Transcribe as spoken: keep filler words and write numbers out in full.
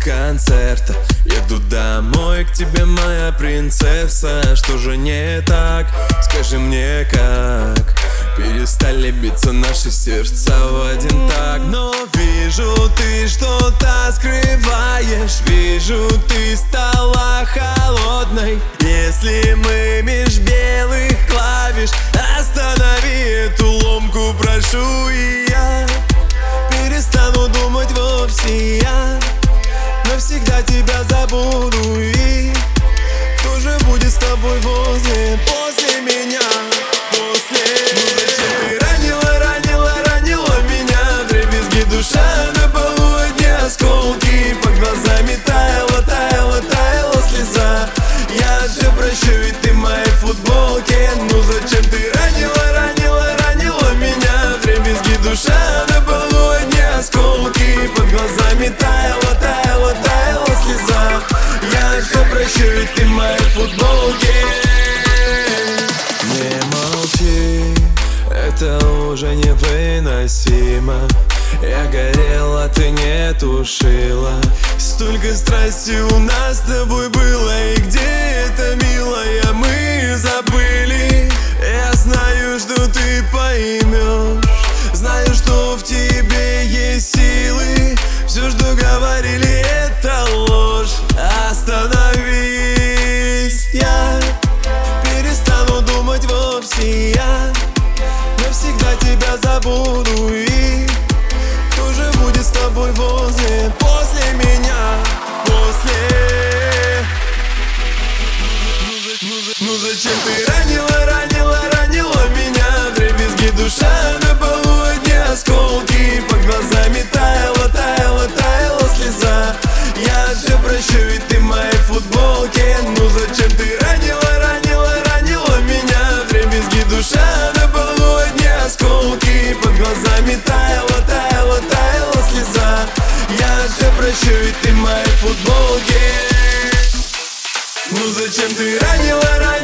концерта. Еду домой к тебе, моя принцесса. Что же не так? Скажи мне как. Перестали биться наши сердца в один так. Но вижу, ты что-то скрываешь. Вижу, ты стала холодной. Если мы меж белых клавиш, останови эту ломку, прошу. И я перестану думать вовсе. Я навсегда тебя забуду. И кто же будет с тобой возле, после меня? После. Душа на полу, одни осколки. По глазам таяла, таяла, таяла слеза. Я все прощу, ведь ты в моей футболке. Ну зачем ты ранила, ранила, ранила меня? Вдребезги душа на полу, одни осколки. Под глазами таяла, таяла, таяла слеза. Я все прощу, ведь ты в моей футболке. Не молчи, это уже невыносимо. Я горела, ты не тушила. Столько страсти у нас с тобой было. И где это, милая, мы забыли. Я знаю, что ты поймешь. Знаю, что в тебе есть силы. Все, что говорили, это ложь. Остановись. Я перестану думать вовсе. Я навсегда тебя забуду. И кто же будет с тобой возле, после меня, после? Ну зачем ты ранила, ранила, ранила меня? Вдребезги душа на полу, одни осколки. Под глазами таяла, таяла, таяла слеза. Я все прощу, ведь ты в моей футболке. Ну зачем ты ранила, ранила, ранила меня? Вдребезги душа на полу, одни осколки. Под глазами таяла, таяла, таяла слеза. Я все прощу, ведь ты в моей футболке. Ну зачем ты ранила, ранила?